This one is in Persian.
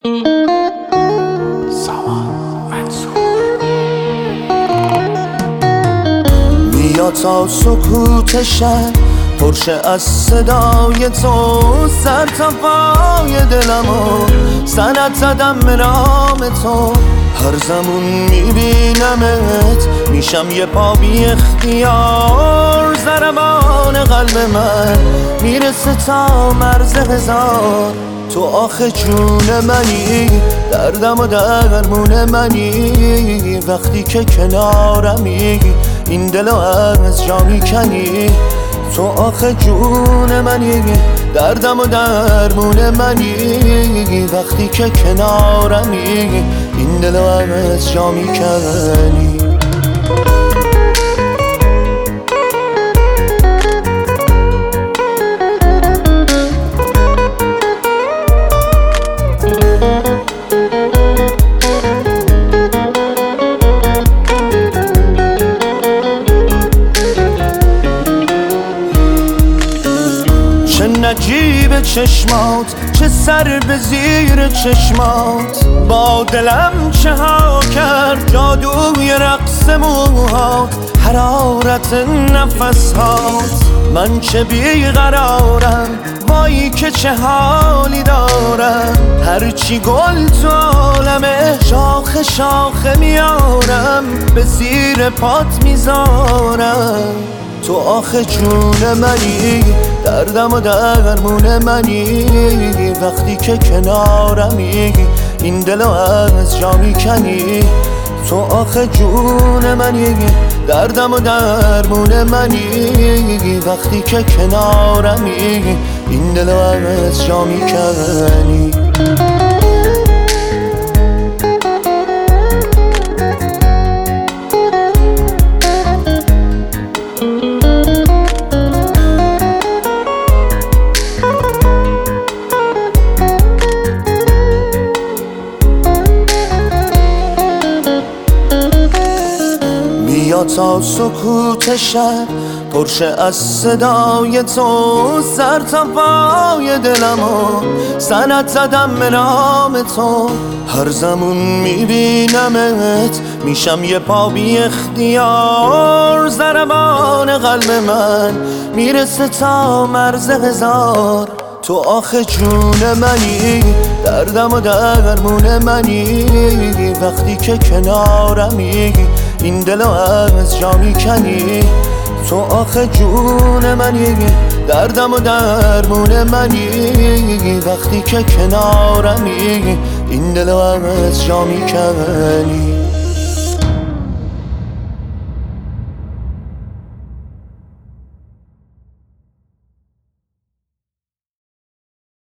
میاد تا سکوت شب پرشه از صدای تو، سر تا پای دلمو سند زدم به نام تو. هر زمان میبینمت میشم یه پا بی اختیار، ضربان قلب من میرسه تا مرز هزار. تو آخه جون منی، دردم و درمون منی، وقتی که کنارمی این دلو از جا میکنی. تو آخه جون منی، دردم و درمون منی، وقتی که کنارمی این دلو از جا میکنی. چه نجیب چشمات، چه سر به زیر چشمات، با دلم چه ها کرد جادوی رقص موهات، حرارت نفسهات. من چه بیقرارم وای که چه حالی دارم، هرچی گل تو عالمه شاخه شاخه میارم، به زیر پات میذارم. تو آخه جون منی، دردم و درمون منی، وقتی که کنارمی این دلو از جا میکنی. تو آخه جون منی، دردم و درمون منی، وقتی که کنارمی این دلو از جا میکنی. میاد تا سکوت شب پرشه از صدای تو، سر تا پای دلمو سند زدم به نام تو. هر زمان میبینمت میشم یه پا بی اختیار، ضربان قلب من میرسه تا مرز هزار. تو آخه جون منی، دردم و درمون منی، وقتی که کنارمی این دلو از جا میکنی. تو آخه جون منی، دردم و درمون منی، وقتی که کنارمی این دلو از جا میکنی.